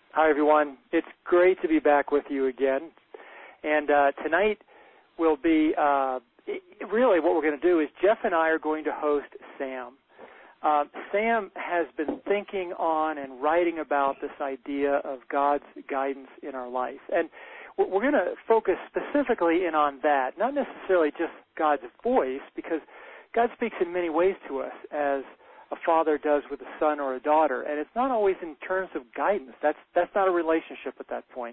Hi, everyone. It's great to be back with you again. And tonight will be really what we're going to do is Jeff and I are going to host Sam. Sam has been thinking on and writing about this idea of God's guidance in our life. And we're going to focus specifically in on that, not necessarily just God's voice, because God speaks in many ways to us as a father does with a son or a daughter, and it's not always in terms of guidance. That's not a relationship at that point.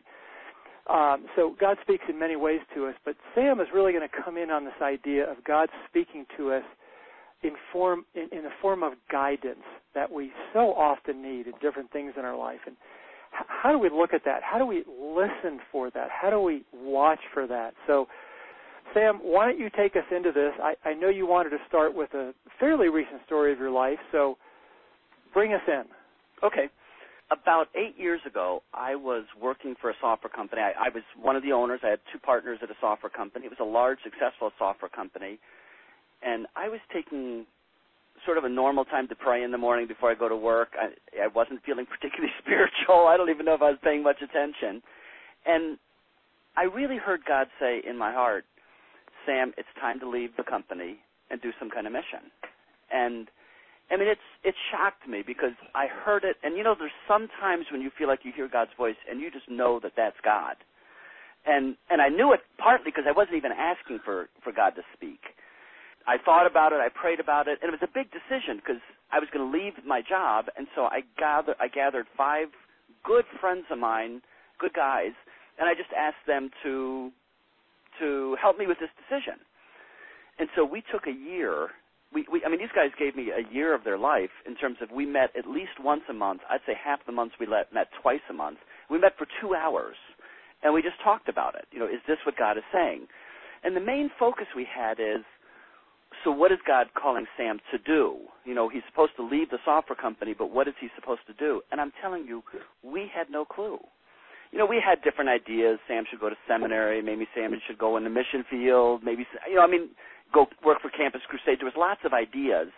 So God speaks in many ways to us, but Sam is really going to come in on this idea of God speaking to us in the form of guidance that we so often need in different things in our life. And how do we look at that? How do we listen for that? How do we watch for that? So, Sam, why don't you take us into this? I know you wanted to start with a fairly recent story of your life, so bring us in. Okay. About 8 years ago, I was working for a software company. I was one of the owners. I had two partners at a software company. It was a large, successful software company. And I was taking sort of a normal time to pray in the morning before I go to work. I wasn't feeling particularly spiritual. I don't even know if I was paying much attention. And I really heard God say in my heart, Sam, it's time to leave the company and do some kind of mission. And I mean, it shocked me because I heard it, and there's some times when you feel like you hear God's voice and you just know that that's God. And I knew it partly because I wasn't even asking for God to speak. I thought about it, I prayed about it, and it was a big decision because I was going to leave my job, and so I gathered 5 good friends of mine, good guys, and I just asked them to help me with this decision. And so we took a year. These guys gave me a year of their life in terms of we met at least once a month. I'd say half the months we met twice a month. We met for 2 hours, and we just talked about it. Is this what God is saying? And the main focus we had is, so what is God calling Sam to do? He's supposed to leave the software company, but what is he supposed to do? And I'm telling you, we had no clue. We had different ideas. Sam should go to seminary. Maybe Sam should go in the mission field. Maybe, go work for Campus Crusade. There was lots of ideas.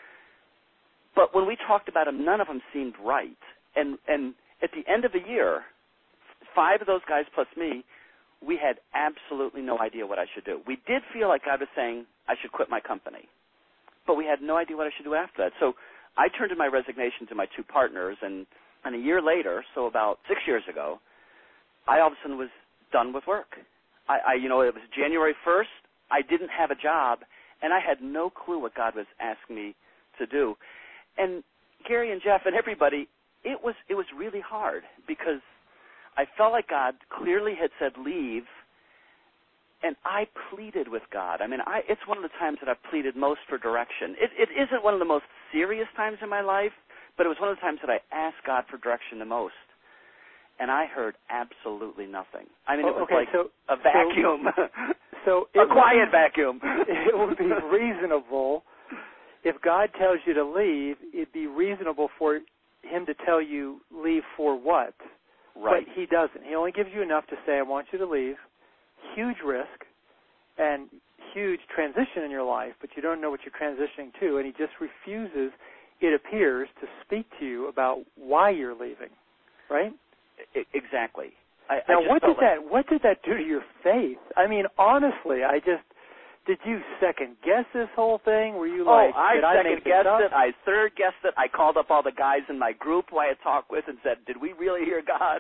But when we talked about them, none of them seemed right. And at the end of the year, 5 of those guys plus me, we had absolutely no idea what I should do. We did feel like God was saying I should quit my company. But we had no idea what I should do after that. So I turned in my resignation to my 2 partners, and a year later, so about 6 years ago, I all of a sudden was done with work. It was January 1st. I didn't have a job, and I had no clue what God was asking me to do. And Gary and Jeff and everybody, it was really hard because I felt like God clearly had said leave, and I pleaded with God. It's one of the times that I've pleaded most for direction. It isn't one of the most serious times in my life, but it was one of the times that I asked God for direction the most. And I heard absolutely nothing. It was a vacuum, a quiet vacuum. It would be reasonable if God tells you to leave. It'd be reasonable for him to tell you leave for what? Right. But he doesn't. He only gives you enough to say, I want you to leave. Huge risk and huge transition in your life, but you don't know what you're transitioning to, and he just refuses, it appears, to speak to you about why you're leaving, right? Exactly. What did that do to your faith? Honestly, did you second guess this whole thing? Were you I second guessed it. I third guessed it. I called up all the guys in my group who I had talked with and said, did we really hear God?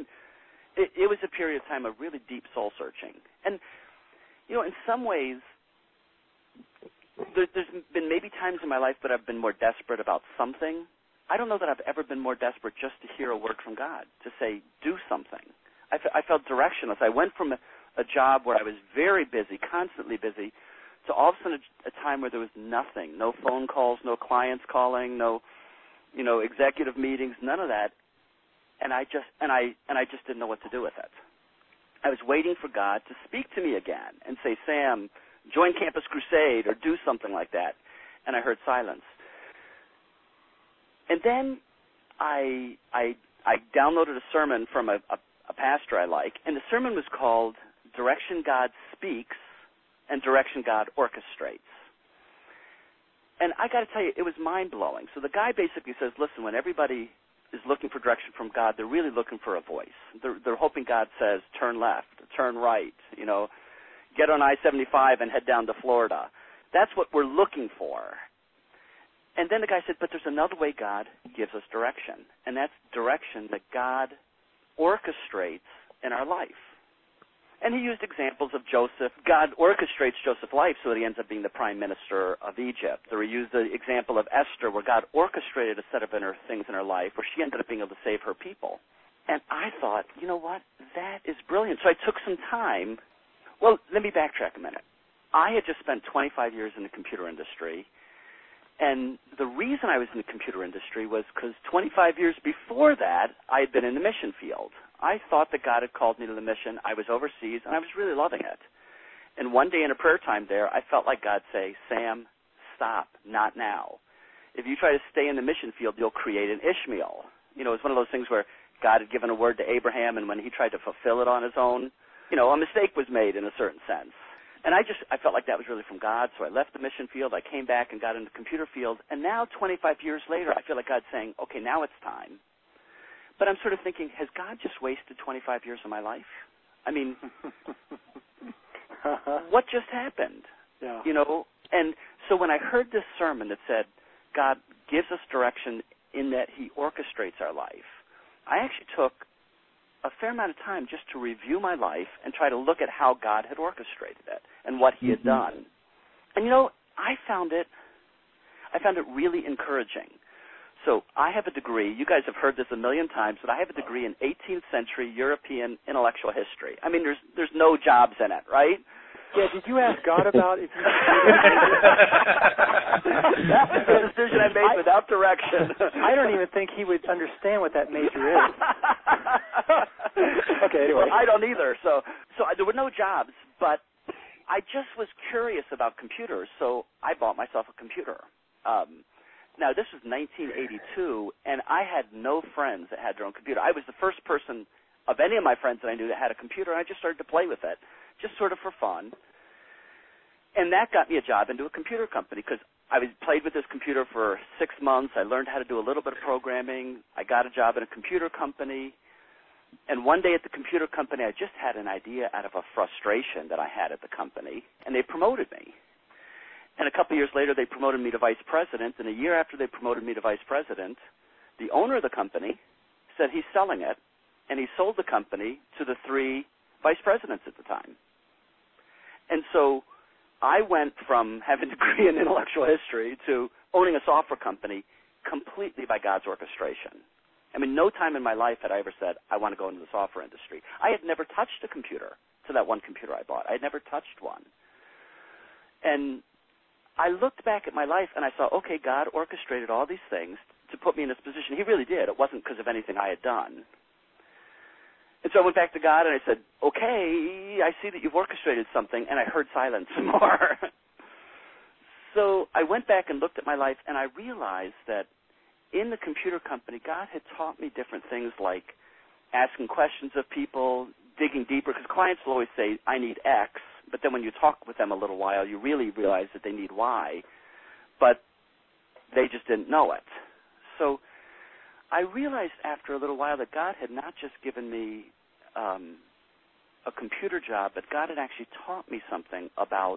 It was a period of time of really deep soul searching. And, in some ways, there's been maybe times in my life that I've been more desperate about something. I don't know that I've ever been more desperate just to hear a word from God, to say, do something. I felt directionless. I went from a job where I was very busy, constantly busy, to all of a sudden a time where there was nothing, no phone calls, no clients calling, no, executive meetings, none of that. And I just didn't know what to do with it. I was waiting for God to speak to me again and say, Sam, join Campus Crusade or do something like that. And I heard silence. And then I downloaded a sermon from a pastor I like, and the sermon was called Direction God Speaks and Direction God Orchestrates. And I got to tell you, it was mind-blowing. So the guy basically says, listen, when everybody is looking for direction from God, they're really looking for a voice. They're hoping God says, turn left, turn right, get on I-75 and head down to Florida. That's what we're looking for. And then the guy said, but there's another way God gives us direction, and that's direction that God orchestrates in our life. And he used examples of Joseph. God orchestrates Joseph's life so that he ends up being the prime minister of Egypt. Or he used the example of Esther, where God orchestrated a set of things in her life where she ended up being able to save her people. And I thought, you know what, that is brilliant. So I took some time. Well, let me backtrack a minute. I had just spent 25 years in the computer industry, and the reason I was in the computer industry was because 25 years before that, I had been in the mission field. I thought that God had called me to the mission. I was overseas, and I was really loving it. And one day in a prayer time there, I felt like God say, Sam, stop, not now. If you try to stay in the mission field, you'll create an Ishmael. It's one of those things where God had given a word to Abraham, and when he tried to fulfill it on his own, a mistake was made in a certain sense. And I felt like that was really from God, so I left the mission field. I came back and got into the computer field. And now, 25 years later, I feel like God's saying, okay, now it's time. But I'm sort of thinking, has God just wasted 25 years of my life? I mean, what just happened? Yeah. And so when I heard this sermon that said, God gives us direction in that he orchestrates our life, I actually took a fair amount of time just to review my life and try to look at how God had orchestrated it and what he had done. And, I found it really encouraging. So I have a degree. You guys have heard this a million times, but I have a degree in 18th century European intellectual history. I mean, there's no jobs in it, right? Yeah, did you ask God about if you That was the decision I made without direction. I don't even think he would understand what that major is. Okay, anyway. Well, I don't either. So there were no jobs, but I just was curious about computers, so I bought myself a computer. Now, this was 1982, and I had no friends that had their own computer. I was the first person of any of my friends that I knew that had a computer, and I just started to play with it, just sort of for fun. And that got me a job into a computer company because I played with this computer for 6 months. I learned how to do a little bit of programming. I got a job in a computer company. And one day at the computer company, I just had an idea out of a frustration that I had at the company, and they promoted me. And a couple years later, they promoted me to vice president. And a year after they promoted me to vice president, the owner of the company said he's selling it, and he sold the company to the 3 vice presidents at the time. And so I went from having a degree in intellectual history to owning a software company completely by God's orchestration. I mean, no time in my life had I ever said, I want to go into the software industry. I had never touched a computer to that one computer I bought. I had never touched one. And I looked back at my life and I saw, okay, God orchestrated all these things to put me in this position. He really did. It wasn't because of anything I had done. And so I went back to God and I said, okay, I see that you've orchestrated something, and I heard silence some more. So I went back and looked at my life, and I realized that in the computer company, God had taught me different things like asking questions of people, digging deeper, because clients will always say, I need X, but then when you talk with them a little while, you really realize that they need Y, but they just didn't know it. So I realized after a little while that God had not just given me a computer job, but God had actually taught me something about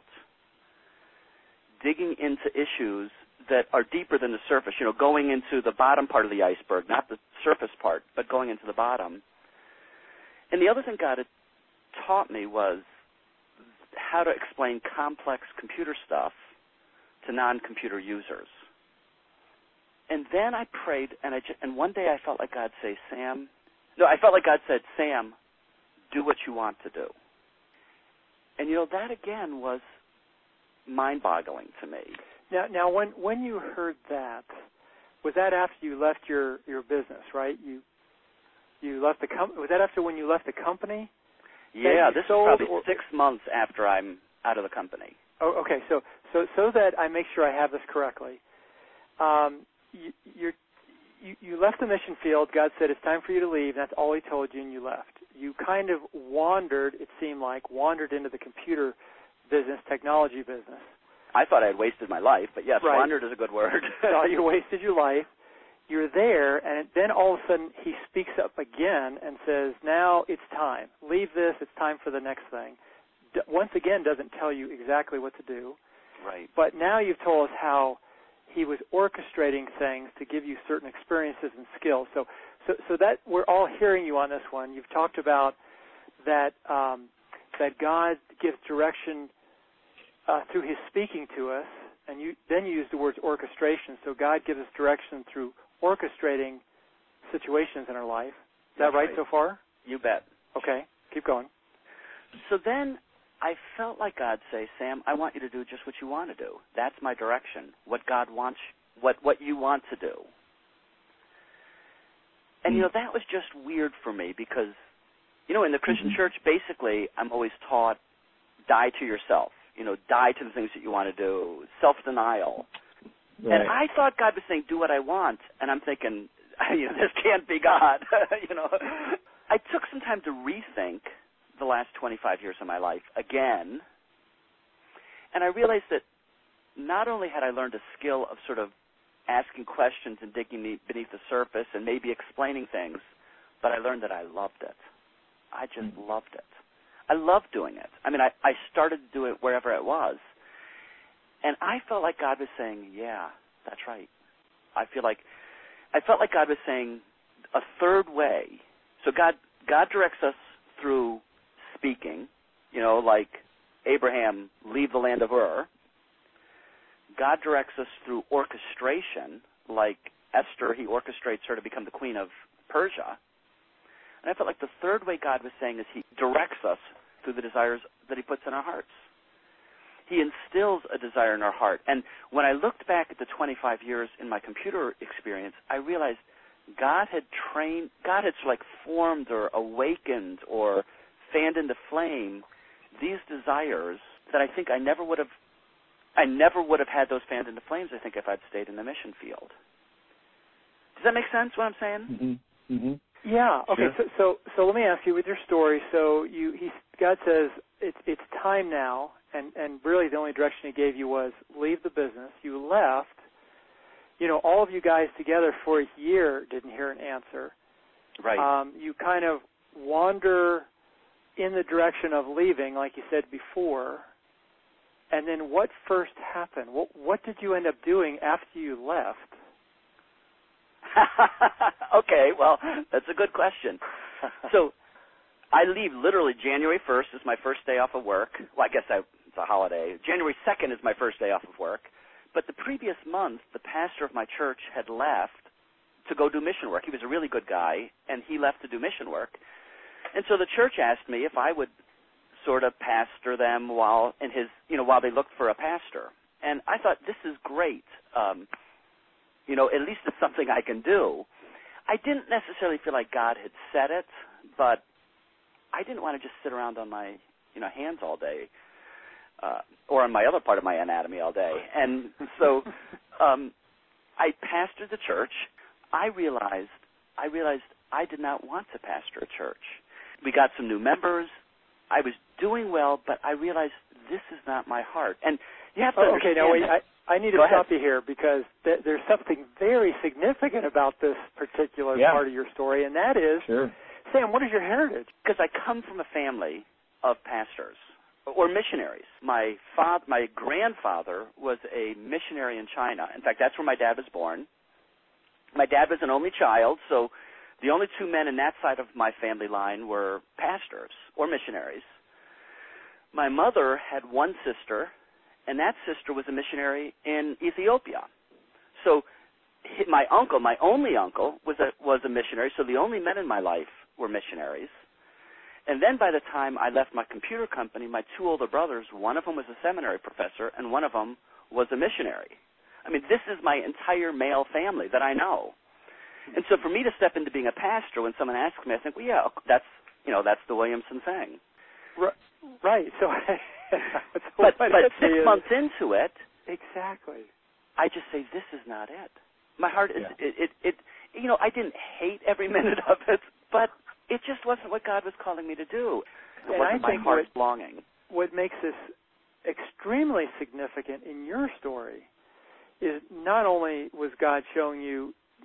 digging into issues that are deeper than the surface, going into the bottom part of the iceberg, not the surface part, but going into the bottom. And the other thing God had taught me was how to explain complex computer stuff to non-computer users. And then I prayed, and one day I felt like God said, Sam, do what you want to do. And, that again was mind-boggling to me. Now, when you heard that, was that after you left your business, right? You left the company. Was that after when you left the company? Yeah, this is probably 6 months after I'm out of the company. Oh, okay. So that I make sure I have this correctly, you left the mission field. God said it's time for you to leave. That's all He told you, and you left. You kind of wandered. It seemed like into the computer business, technology business. I thought I had wasted my life, but yes, right. Wandered is a good word. So you wasted your life. you're there, and then all of a sudden he speaks up again and says, now it's time. Leave this. It's time for the next thing. Once again, doesn't tell you exactly what to do. Right. But now you've told us how he was orchestrating things to give you certain experiences and skills. So that we're all hearing you on this one. You've talked about that that God gives direction through his speaking to us, and you use the words orchestration. So God gives us direction through orchestrating situations in our life. Is that right so far? You bet. Okay, keep going. So then I felt like God say, Sam, I want you to do just what you want to do. That's my direction, what God wants, what you want to do. And, that was just weird for me because, in the Christian church, basically, I'm always taught, die to yourself, die to the things that you want to do, self-denial. Right. And I thought God was saying, do what I want. And I'm thinking, this can't be God. I took some time to rethink the last 25 years of my life again. And I realized that not only had I learned a skill of sort of asking questions and digging beneath the surface and maybe explaining things, but I learned that I loved it. I just loved it. I loved doing it. I mean, I started to do it wherever it was. And I felt like God was saying, yeah, that's right. I felt like God was saying a third way. So God directs us through speaking, like Abraham, leave the land of Ur. God directs us through orchestration, like Esther, he orchestrates her to become the queen of Persia. And I felt like the third way God was saying is he directs us through the desires that he puts in our hearts. He instills a desire in our heart. And when I looked back at the 25 years in my computer experience, I realized God had formed or awakened or fanned into flame these desires that I think I never would have had those fanned into flames, I think, if I'd stayed in the mission field. Does that make sense, what I'm saying? Mm-hmm. Mm-hmm. Yeah. Okay. Sure. So let me ask you, with your story, so God says it's time now, and really the only direction he gave you was leave the business. You left. All of you guys together for a year didn't hear an answer. Right. You kind of wander in the direction of leaving, like you said before. And then what first happened? What did you end up doing after you left? Okay, well, that's a good question. So I leave literally January 1st is my first day off of work. Well, I guess it's a holiday. January 2nd is my first day off of work. But the previous month, the pastor of my church had left to go do mission work. He was a really good guy, and he left to do mission work. And so the church asked me if I would sort of pastor them while they looked for a pastor. And I thought, this is great. At least it's something I can do. I didn't necessarily feel like God had said it, but I didn't want to just sit around on my, hands all day, or on my other part of my anatomy all day. And so I pastored the church. I realized I did not want to pastor a church. We got some new members. I was doing well, but I realized this is not my heart. And you have to understand. Okay, now wait. I need to stop you here because there's something very significant about this particular part of your story, and that is, Sam, what is your heritage? Because I come from a family of pastors or missionaries. My grandfather was a missionary in China. In fact, that's where my dad was born. My dad was an only child, so the only two men in that side of my family line were pastors or missionaries. My mother had one sister, and that sister was a missionary in Ethiopia. So my only uncle, was a missionary, so the only men in my life were missionaries. And then by the time I left my computer company, my two older brothers, one of them was a seminary professor, and one of them was a missionary. I mean, this is my entire male family that I know. And so for me to step into being a pastor, when someone asks me, I think, well, yeah, that's the Williamson thing. Right. So, but 6 months into it, exactly, I just say, this is not it. My heart is I didn't hate every minute of it, but it just wasn't what God was calling me to do. It wasn't my heart's longing. What makes this extremely significant in your story is not only was God showing you,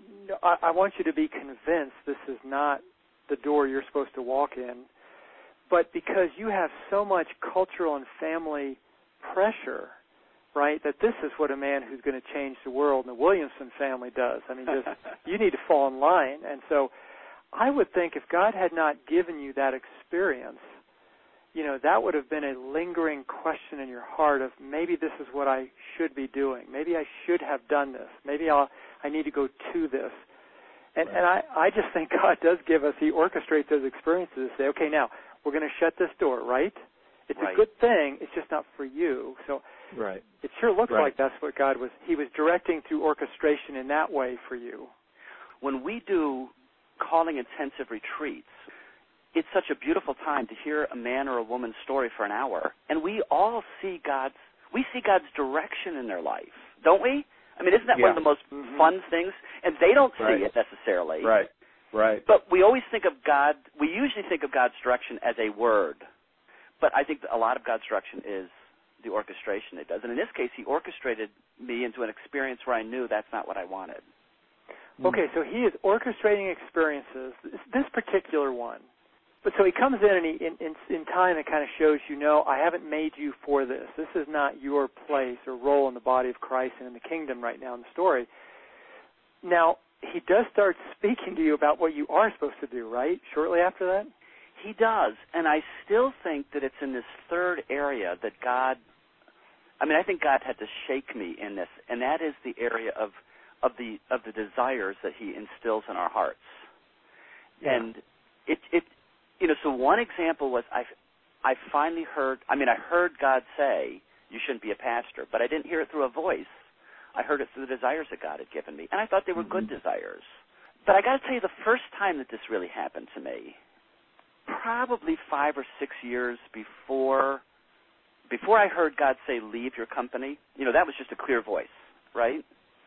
I want you to be convinced this is not the door you're supposed to walk in, but because you have so much cultural and family pressure, right, that this is what a man who's going to change the world in the Williamson family does. I mean, just you need to fall in line. And so I would think if God had not given you that experience, you know, that would have been a lingering question in your heart of maybe this is what I should be doing. Maybe I should have done this. Maybe I need to go to this. And I just think God does give us, he orchestrates those experiences to say, okay, now we're going to shut this door, right? It's a good thing. It's just not for you. So it sure looks like that's what God was. He was directing through orchestration in that way for you. When we do calling intensive retreats, it's such a beautiful time to hear a man or a woman's story for an hour, and we all see God's direction in their life, don't we? I mean, isn't that one of the most fun things? And they don't see it necessarily. Right. But we always think of God, we usually think of God's direction as a word. But I think a lot of God's direction is the orchestration it does. And in this case, he orchestrated me into an experience where I knew that's not what I wanted. Okay, so he is orchestrating experiences, this particular one. But so he comes in and in time it kind of shows you, no, I haven't made you for this. This is not your place or role in the body of Christ and in the kingdom right now in the story. Now, he does start speaking to you about what you are supposed to do, right, shortly after that? He does, and I still think that it's in this third area that God, I think God had to shake me in this, and that is the area of the desires that he instills in our hearts. Yeah. And it so one example was I finally heard, I heard God say, you shouldn't be a pastor, but I didn't hear it through a voice. I heard it through the desires that God had given me, and I thought they were good desires. But I got to tell you, the first time that this really happened to me, probably 5 or 6 years before I heard God say, leave your company, that was just a clear voice, right?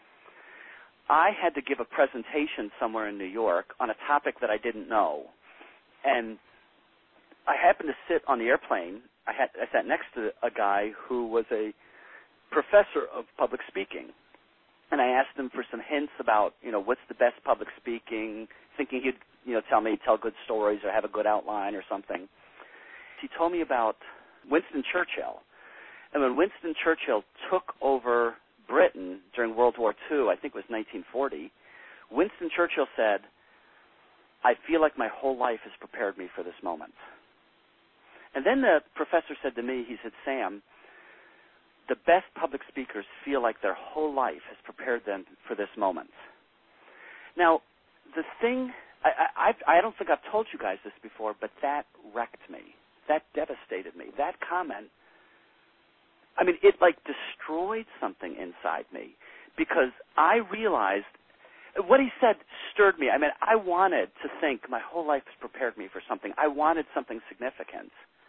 I had to give a presentation somewhere in New York on a topic that I didn't know. And I happened to sit on the airplane. I sat next to a guy who was a professor of public speaking. And I asked him for some hints about, what's the best public speaking, thinking he'd, tell good stories or have a good outline or something. He told me about Winston Churchill. And when Winston Churchill took over Britain during World War II, I think it was 1940, Winston Churchill said, I feel like my whole life has prepared me for this moment. And then the professor said to me, he said, Sam, the best public speakers feel like their whole life has prepared them for this moment. Now, the thing, I don't think I've told you guys this before, but that wrecked me. That devastated me. That comment, it destroyed something inside me because I realized what he said stirred me. I wanted to think my whole life has prepared me for something. I wanted something significant.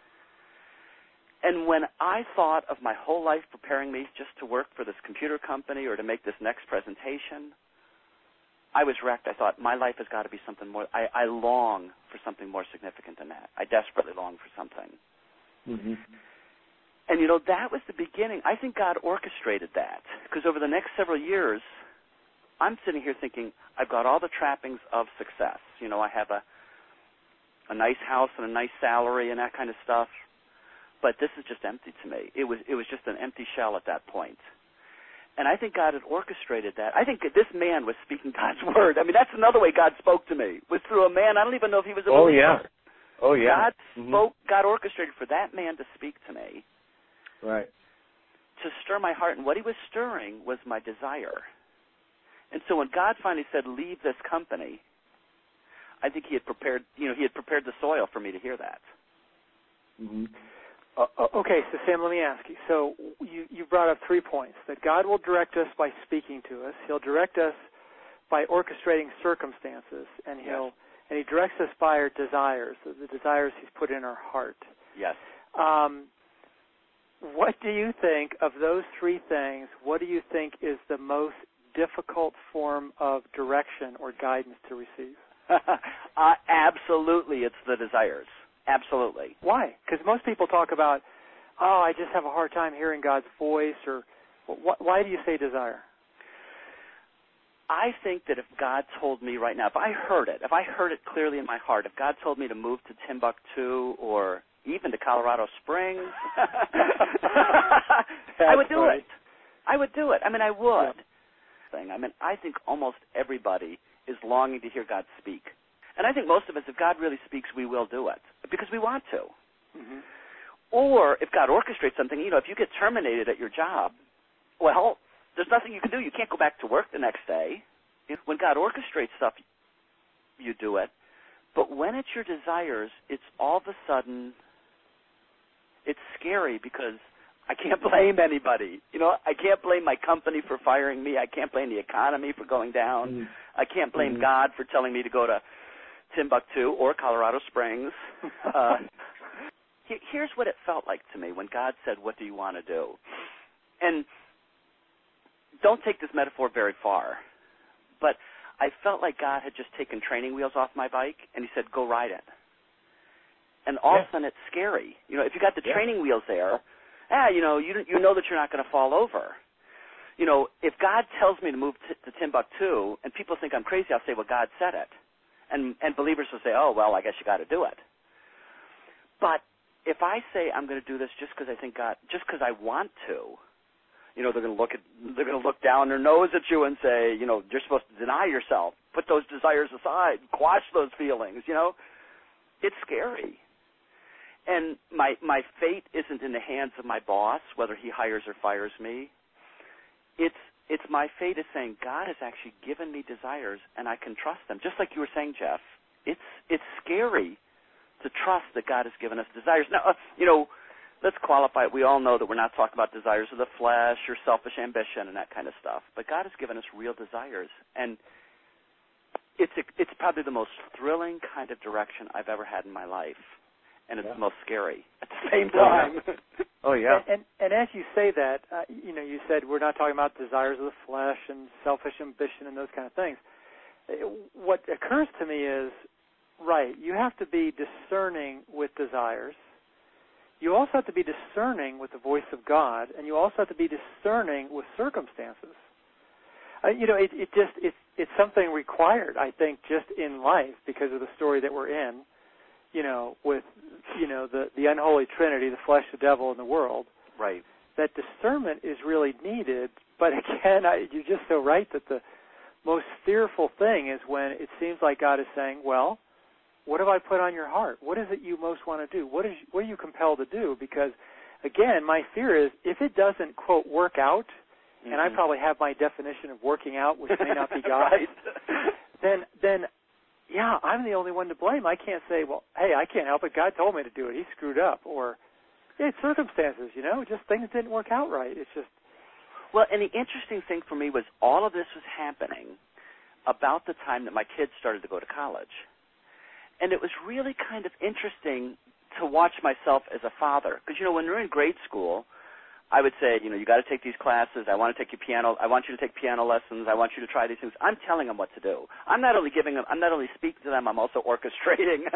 And when I thought of my whole life preparing me just to work for this computer company or to make this next presentation, I was wrecked. I thought, my life has got to be something more. I long for something more significant than that. I desperately long for something. Mm-hmm. And, that was the beginning. I think God orchestrated that because over the next several years, I'm sitting here thinking, I've got all the trappings of success. I have a nice house and a nice salary and that kind of stuff. But this is just empty to me. It was just an empty shell at that point. And I think God had orchestrated that. I think that this man was speaking God's word. That's another way God spoke to me, was through a man. I don't even know if he was a believer. Oh, yeah. God spoke, God orchestrated for that man to speak to me. Right. To stir my heart. And what he was stirring was my desire. And so when God finally said, leave this company, I think he had prepared the soil for me to hear that. Mm-hmm. Okay, so Sam, let me ask you. So you brought up 3 points, that God will direct us by speaking to us. He'll direct us by orchestrating circumstances, and he directs us by our desires, the desires he's put in our heart. Yes. What do you think of those 3 things? What do you think is the most difficult form of direction or guidance to receive? Absolutely, it's the desires. Absolutely. Why? Because most people talk about, I just have a hard time hearing God's voice, or why do you say desire? I think that if God told me right now, if I heard it clearly in my heart, if God told me to move to Timbuktu or even to Colorado Springs, I would do it. I would do it. I mean, I would. Yeah. I mean, I think almost everybody is longing to hear God speak. And I think most of us, if God really speaks, we will do it because we want to. Mm-hmm. Or if God orchestrates something, if you get terminated at your job, well, there's nothing you can do. You can't go back to work the next day. When God orchestrates stuff, you do it. But when it's your desires, it's all of a sudden, it's scary because I can't blame anybody. I can't blame my company for firing me. I can't blame the economy for going down. Mm-hmm. I can't blame God for telling me to go to Timbuktu or Colorado Springs. Here's what it felt like to me when God said, what do you want to do? And don't take this metaphor very far, but I felt like God had just taken training wheels off my bike, and he said, go ride it. And all of a sudden it's scary. If you got the training wheels there, you know that you're not going to fall over. If God tells me to move to Timbuktu and people think I'm crazy, I'll say, well, God said it. And believers will say, oh, well, I guess you got to do it. But if I say I'm going to do this just because I think God, just because I want to, they're going to look down their nose at you and say, you're supposed to deny yourself, put those desires aside, quash those feelings. It's scary. And my fate isn't in the hands of my boss, whether he hires or fires me. It's my fate is saying God has actually given me desires and I can trust them. Just like you were saying, Jeff, it's scary to trust that God has given us desires. Now, let's qualify it. We all know that we're not talking about desires of the flesh or selfish ambition and that kind of stuff. But God has given us real desires, and it's probably the most thrilling kind of direction I've ever had in my life, and it's the most scary at the same time. Oh yeah. And as you say that, you said we're not talking about desires of the flesh and selfish ambition and those kind of things. What occurs to me is, right, you have to be discerning with desires. You also have to be discerning with the voice of God, and you also have to be discerning with circumstances. It's something required, I think, just in life because of the story that we're in, with, the unholy trinity, the flesh, the devil, and the world. Right. That discernment is really needed, but again, you're just so right that the most fearful thing is when it seems like God is saying, well, what have I put on your heart? What is it you most want to do? What are you compelled to do? Because, again, my fear is if it doesn't, quote, work out, mm-hmm. and I probably have my definition of working out, which may not be God, right. then, yeah, I'm the only one to blame. I can't say, well, hey, I can't help it. God told me to do it. He screwed up. Or it's circumstances, just things didn't work out right. It's just. Well, and the interesting thing for me was all of this was happening about the time that my kids started to go to college. And it was really kind of interesting to watch myself as a father. Because, when we're in grade school, I would say, you got to take these classes. I want to take you piano. I want you to take piano lessons. I want you to try these things. I'm telling them what to do. I'm not only speaking to them, I'm also orchestrating.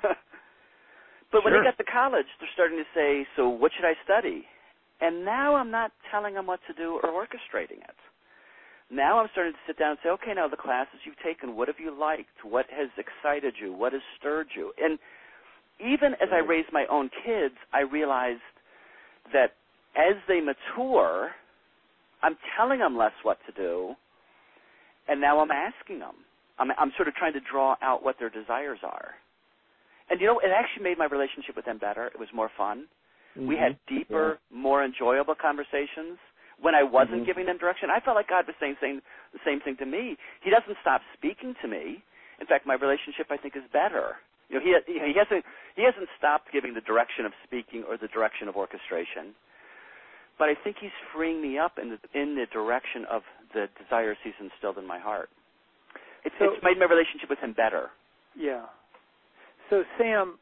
But when they get to college, they're starting to say, so what should I study? And now I'm not telling them what to do or orchestrating it. Now I'm starting to sit down and say, okay, now the classes you've taken, what have you liked? What has excited you? What has stirred you? And even as I raise my own kids, I realized that as they mature, I'm telling them less what to do, and now I'm asking them. I'm sort of trying to draw out what their desires are. And, it actually made my relationship with them better. It was more fun. Mm-hmm. We had deeper, more enjoyable conversations. When I wasn't giving them direction, I felt like God was saying the same thing to me. He doesn't stop speaking to me. In fact, my relationship, I think, is better. He hasn't stopped giving the direction of speaking or the direction of orchestration. But I think he's freeing me up in the direction of the desires he's instilled in my heart. It's made my relationship with him better. Yeah. So, Sam,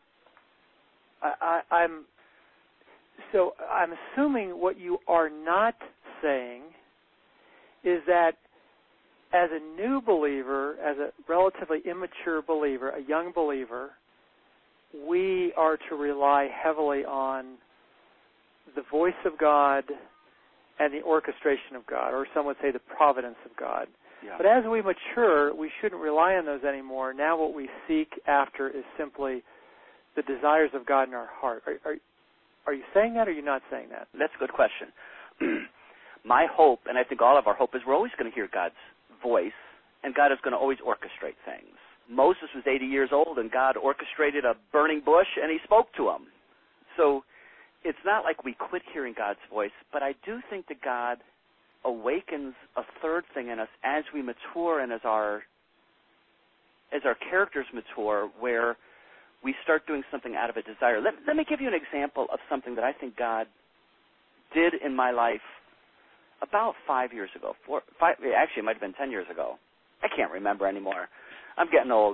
I'm assuming what you are not saying is that as a new believer, as a relatively immature believer, a young believer, we are to rely heavily on the voice of God and the orchestration of God, or some would say the providence of God. Yeah. But as we mature, we shouldn't rely on those anymore. Now what we seek after is simply the desires of God in our heart. Are you saying that, or are you not saying that? That's a good question. My hope, and I think all of our hope, is we're always going to hear God's voice, and God is going to always orchestrate things. Moses was 80 years old, and God orchestrated a burning bush, and he spoke to him. So it's not like we quit hearing God's voice, but I do think that God awakens a third thing in us as we mature and as our characters mature, where we start doing something out of a desire. Let me give you an example of something that I think God did in my life about 5 years ago. Actually, it might have been 10 years ago. I can't remember anymore. I'm getting old.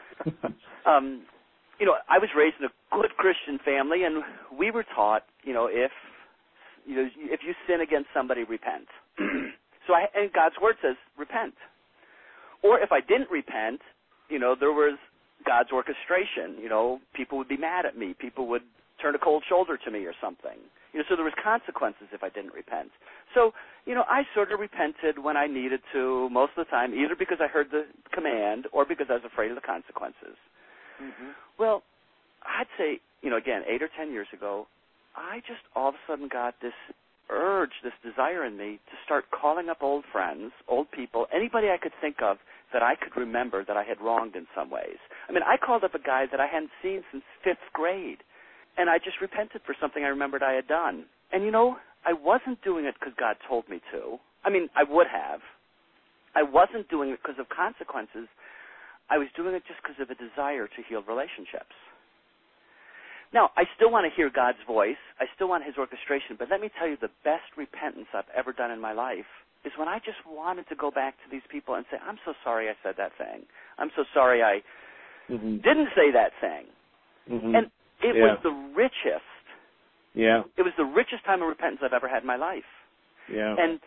I was raised in a good Christian family, and we were taught, if you sin against somebody, repent. And God's word says repent. Or if I didn't repent, there was God's orchestration. People would be mad at me. People would turn a cold shoulder to me or something. So there was consequences if I didn't repent. So, I sort of repented when I needed to most of the time, either because I heard the command or because I was afraid of the consequences. Mm-hmm. Well, I'd say, again, 8 or 10 years ago, I just all of a sudden got this urge, this desire in me to start calling up old friends, old people, anybody I could think of that I could remember that I had wronged in some ways. I mean, I called up a guy that I hadn't seen since 5th grade, and I just repented for something I remembered I had done. And, I wasn't doing it because God told me to. I mean, I would have. I wasn't doing it because of consequences. I was doing it just because of a desire to heal relationships. Now, I still want to hear God's voice. I still want his orchestration. But let me tell you, the best repentance I've ever done in my life is when I just wanted to go back to these people and say, I'm so sorry I said that thing. I'm so sorry I didn't say that thing. Mm-hmm. And it was the richest. Yeah. It was the richest time of repentance I've ever had in my life. Yeah. And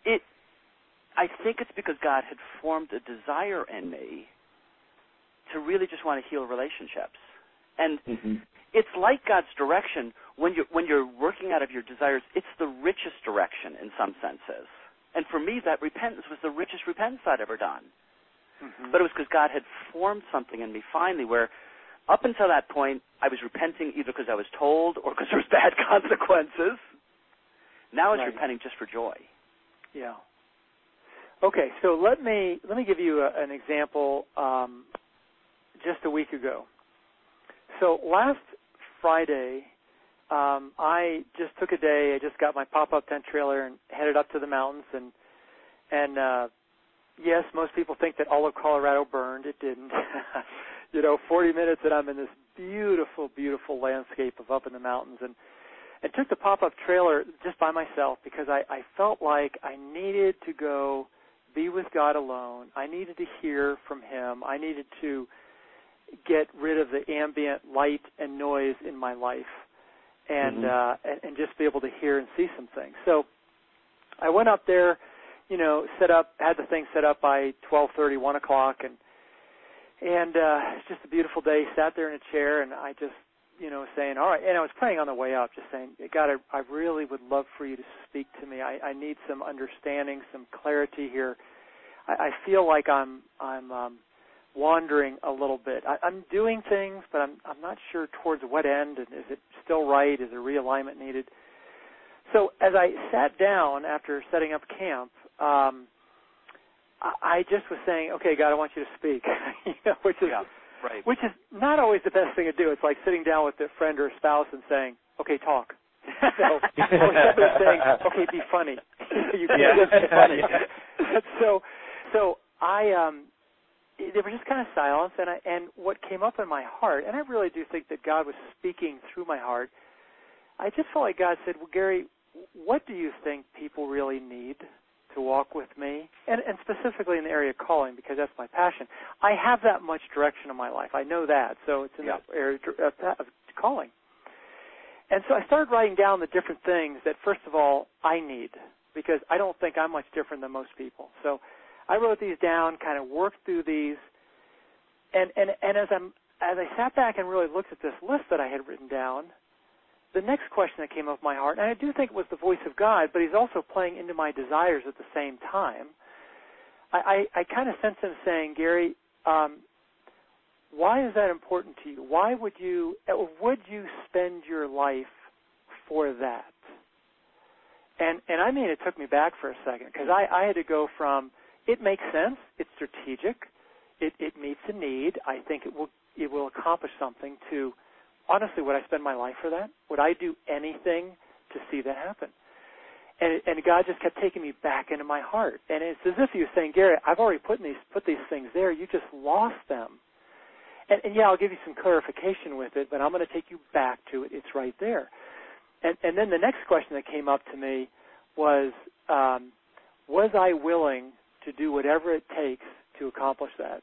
I think it's because God had formed a desire in me to really just want to heal relationships. And it's like God's direction. When you're working out of your desires, it's the richest direction in some senses. And for me, that repentance was the richest repentance I'd ever done. Mm-hmm. But it was because God had formed something in me finally where up until that point, I was repenting either because I was told or because there was bad consequences. Now it's repenting just for joy. Yeah. Okay, so let me give you an example just a week ago. So last Friday, I just took a day. I just got my pop-up tent trailer and headed up to the mountains. And yes, most people think that all of Colorado burned. It didn't. 40 minutes and I'm in this beautiful, beautiful landscape of up in the mountains. And took the pop-up trailer just by myself because I felt like I needed to go be with God alone. I needed to hear from him. I needed to get rid of the ambient light and noise in my life and just be able to hear and see some things. So I went up there, had the thing set up by 12:30, 1 o'clock, and it's just a beautiful day. Sat there in a chair, and I just, saying, all right. And I was praying on the way up, just saying, God, I really would love for you to speak to me. I need some understanding, some clarity here. I feel like I'm wandering a little bit. I'm doing things, but I'm not sure towards what end, and is it still right? Is there realignment needed? So as I sat down after setting up camp, I just was saying, okay, God, I want you to speak, which is not always the best thing to do. It's like sitting down with a friend or a spouse and saying, okay, talk. Or somebody saying, okay, be funny. You can't be funny. So there was just kind of silence, and what came up in my heart, and I really do think that God was speaking through my heart, I just felt like God said, well, Gary, what do you think people really need to walk with me, and specifically in the area of calling, because that's my passion. I have that much direction in my life. I know that, so it's in the area of calling. And so I started writing down the different things that, first of all, I need, because I don't think I'm much different than most people. So I wrote these down, kind of worked through these, and as I sat back and really looked at this list that I had written down, the next question that came up in my heart, and I do think it was the voice of God, but he's also playing into my desires at the same time, I kind of sense him saying, Gary, why is that important to you? Why would you spend your life for that? And I mean, it took me back for a second, because I had to go from, it makes sense, it's strategic, it meets a need, I think it will accomplish something, to, honestly, would I spend my life for that? Would I do anything to see that happen? And God just kept taking me back into my heart. And it's as if he was saying, Gary, I've already put these things there. You just lost them. And yeah, I'll give you some clarification with it, but I'm going to take you back to it. It's right there. And then the next question that came up to me was I willing to do whatever it takes to accomplish that?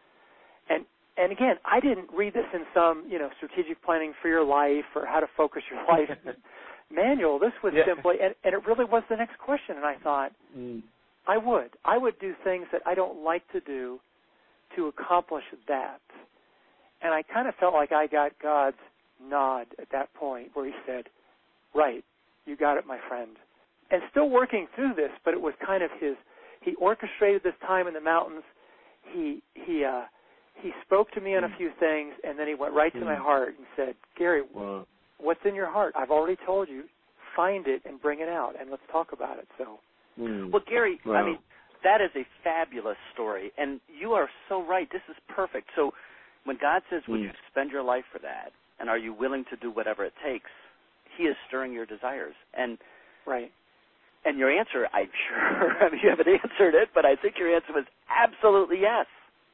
And again, I didn't read this in some, strategic planning for your life or how to focus your life manual. This was simply, and it really was the next question. And I thought, I would do things that I don't like to do to accomplish that. And I kind of felt like I got God's nod at that point where he said, right, you got it, my friend. And still working through this, but it was kind of he orchestrated this time in the mountains. He spoke to me on a few things, and then he went right to my heart and said, Gary, what's in your heart? I've already told you. Find it and bring it out, and let's talk about it. So, well, Gary, I mean, that is a fabulous story, and you are so right. This is perfect. So when God says, would you spend your life for that, and are you willing to do whatever it takes, he is stirring your desires. And right. And your answer, I'm sure, I mean, you haven't answered it, but I think your answer was absolutely yes.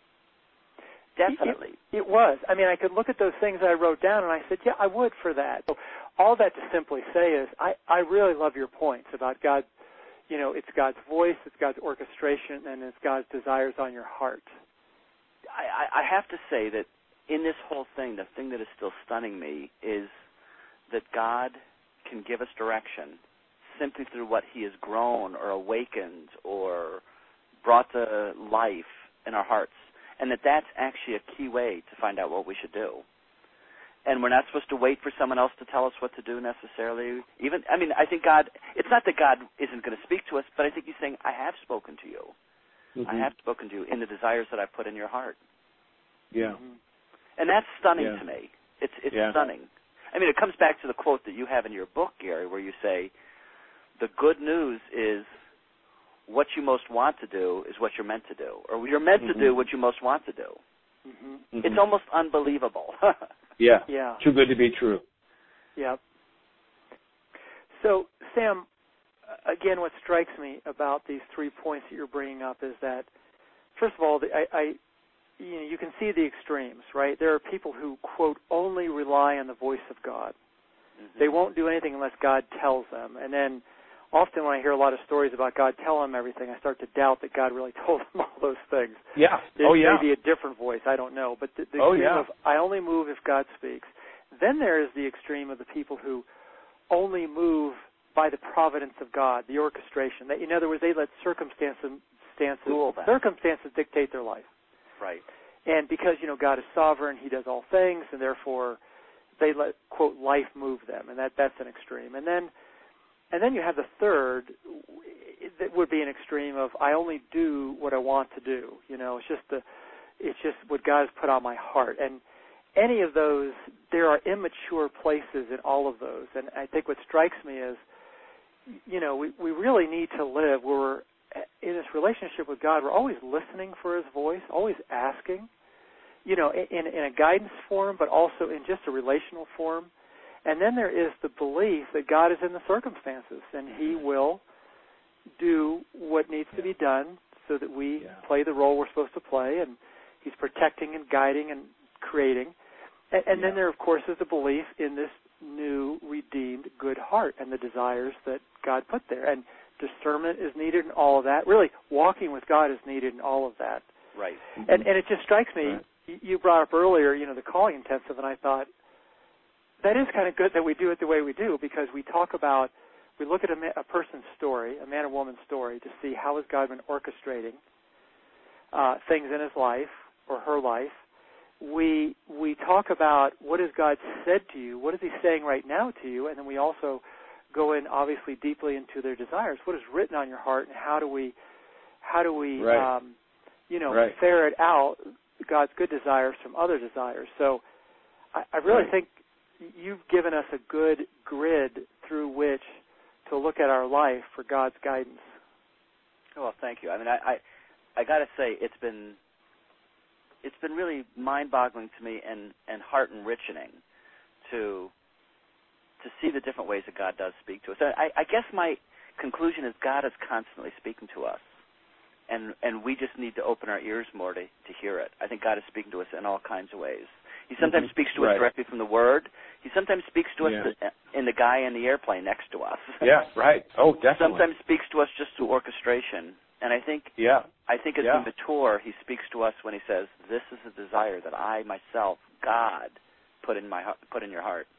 Definitely. It was. I mean, I could look at those things I wrote down, and I said, yeah, I would for that. So all that to simply say is I really love your points about God. It's God's voice, it's God's orchestration, and it's God's desires on your heart. I have to say that in this whole thing, the thing that is still stunning me is that God can give us direction simply through what he has grown or awakened or brought to life in our hearts, and that's actually a key way to find out what we should do. And we're not supposed to wait for someone else to tell us what to do necessarily. I think God, it's not that God isn't going to speak to us, but I think he's saying, I have spoken to you. I have spoken to you in the desires that I put in your heart. Yeah. And that's stunning to me. It's stunning. I mean, it comes back to the quote that you have in your book, Gary, where you say, the good news is what you most want to do is what you're meant to do, or you're meant to do what you most want to do. It's almost unbelievable. Yeah. Yeah. Too good to be true. Yep. So, Sam, again, what strikes me about these 3 points that you're bringing up is that, first of all, you can see the extremes, right? There are people who, quote, only rely on the voice of God. They won't do anything unless God tells them. And then often when I hear a lot of stories about God telling them everything, I start to doubt that God really told them all those things. Yeah. It may be a different voice. I don't know. But the extreme of I only move if God speaks. Then there is the extreme of the people who only move by the providence of God, the orchestration. That, in other words, they let circumstances dictate their life. Right. And because, God is sovereign, he does all things, and therefore they let, quote, life move them. And that's an extreme. And then you have the third, that would be an extreme of I only do what I want to do. It's just what God has put on my heart. And any of those, there are immature places in all of those. And I think what strikes me is, we really need to live where we're in this relationship with God. We're always listening for his voice, always asking, in a guidance form, but also in just a relational form. And then there is the belief that God is in the circumstances, and he will do what needs to be done so that we play the role we're supposed to play, and he's protecting and guiding and creating. And then there, of course, is the belief in this new, redeemed, good heart and the desires that God put there. And discernment is needed in all of that. Really, walking with God is needed in all of that. Right. And it just strikes me, you brought up earlier, the calling intensive, and I thought, that is kind of good that we do it the way we do, because we look at a person's story, a man or woman's story, to see how has God been orchestrating things in his life or her life. We talk about what has God said to you, what is he saying right now to you, and then we also go in obviously deeply into their desires. What is written on your heart, and how do we How do we, right. ferret out God's good desires from other desires? So I really think you've given us a good grid through which to look at our life for God's guidance. Well, thank you. I mean, I got to say it's been really mind-boggling to me and heart-enrichening to see the different ways that God does speak to us. I guess my conclusion is God is constantly speaking to us, and we just need to open our ears more to hear it. I think God is speaking to us in all kinds of ways. He sometimes speaks to us directly from the Word. He sometimes speaks to us in the guy in the airplane next to us. Yeah, right. Oh, definitely. Sometimes speaks to us just through orchestration. And I think as we mature, he speaks to us when he says, "This is a desire that I myself, God, put in your heart."